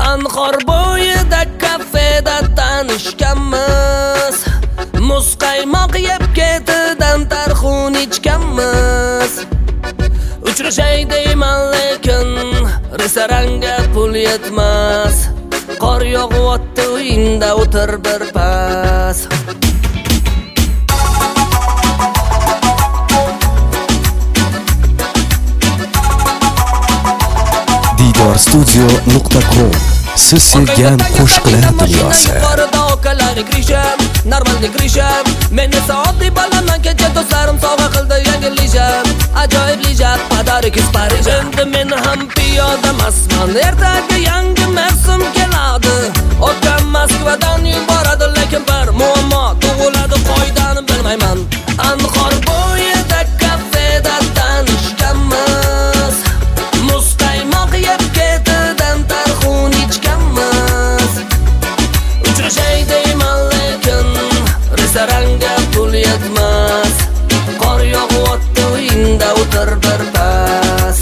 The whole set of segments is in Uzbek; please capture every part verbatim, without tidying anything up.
Anhor bo'yida kafeda tanishganmiz. Muz qaymoq yeb ketidan tarxun ichganmiz. Uchrashay deyman lekin restoranga pul yetmas. Qor yog'yapti uyingda o'tir bir pas. didor studio nuqta com Siz sevgan qo'shiqlar dunyosi. Normalni kirishim, men esa oddiy bolaman, kecha do'stlarim sovg'a qildi yangi lisham. Ajoyib lisham, padarik iz Parij. Endi men ham piyoda emasman, ertaga yangi mavsum keladi. Otam Moskvadan yuboradi, lekin bir muammo tug'iladi, qoidani bilmayman. Anhor bo'yida kafeda tanishganmiz. Muz qaymoq yeb ketidan tarxun ichganmiz. Uchrashay deyman lekin restoranga pul yetmas. Qor yog'yapti uyingda o'tir bir pas.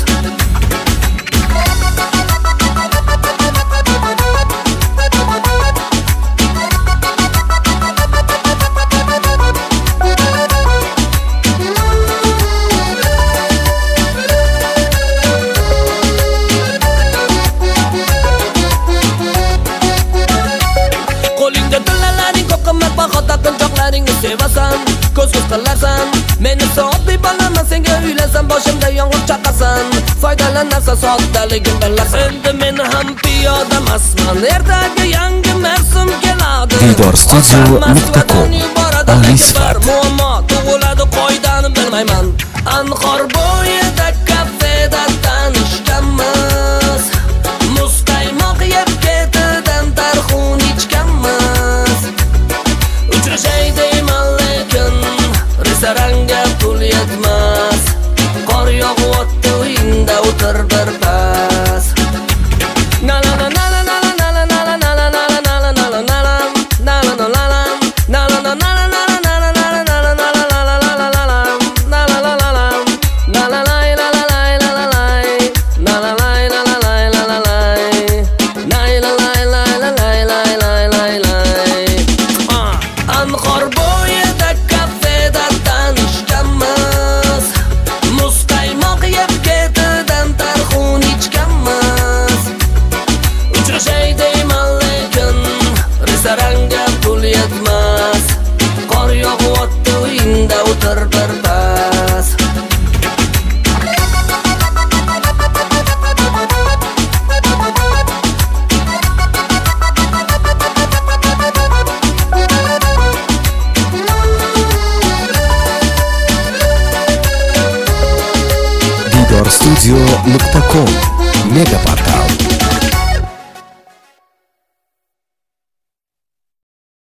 Qo'lingda tillalaring ko'p qimmat baho taqinchoqlaringni sevasan, ko'z-ko'z qilarsan. Men esa oddiy bolaman, senga uylansam boshimda yong'oq chaqasan. Foydalanarsan soddaligim bilarsan. Endi men ham piyoda emasman, ertaga yangi mavsum keladi. didor studio nuqta com Alisfat. Muammo tug'iladi, qoidani bilmayman. Anhor bo'yida kafeda tanishganmiz. Muz qaymoq yeb ketidan tarxun ichganmiz. Uchrashay deyman lekin restoranga pul yetmas. Qor yog'yapti uyingda o'tir bir pas. Na na na na na na na na na na na na na na na na na na na na Anhor bo'yida kafeda tanishganmiz. Muz qaymoq yeb ketidan tarxun ichganmiz. Uchrashay deyman lekin restoranga pul yetmas. Qor yog'yapti uyingda o'tir bir pas. didor studio nuqta com Mega portal.